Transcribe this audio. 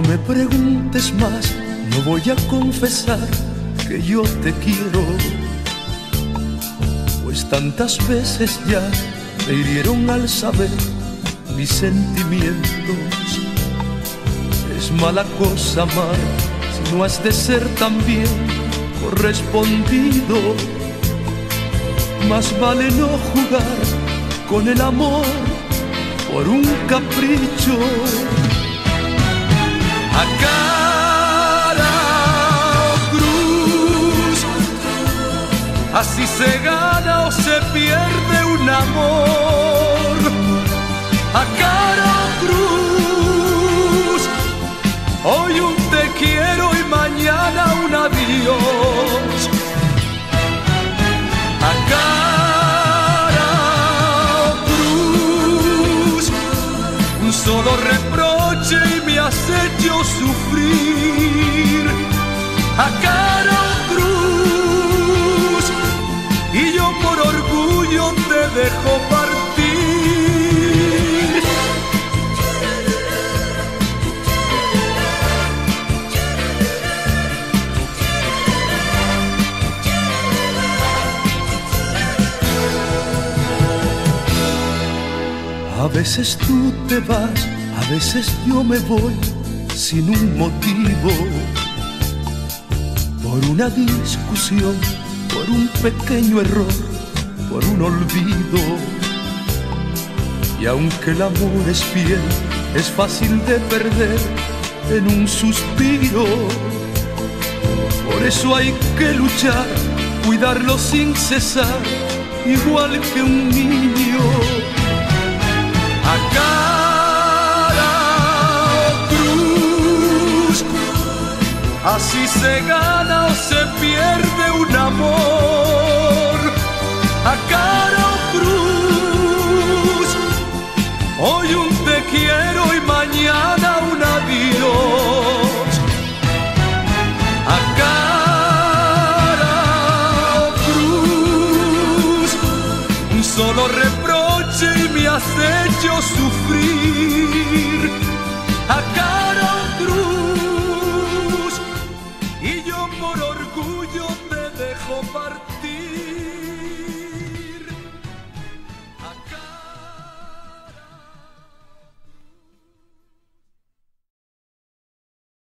me preguntes más, no voy a confesar que yo te quiero, pues tantas veces ya me hirieron al saber mis sentimientos. Es mala cosa amar si no has de ser también correspondido. Más vale no jugar con el amor por un capricho. A cara o cruz, así se gana o se pierde un amor. A cara o cruz, hoy un te quiero y mañana un adiós. A cara o cruz, un solo reproche y me has hecho sufrir. A cara o cruz, y yo por orgullo te dejo partir. A veces tú te vas, a veces yo me voy sin un motivo, por una discusión, por un pequeño error, por un olvido. Y aunque el amor es fiel, es fácil de perder en un suspiro. Por eso hay que luchar, cuidarlo sin cesar, igual que un niño. A cara o cruz, así se gana o se pierde un amor. A cara o cruz, hoy un te quiero y mañana un adiós. A cara o cruz, un solo reproche y me has hecho sufrir. A cara o cruz, y yo por orgullo te dejo partir.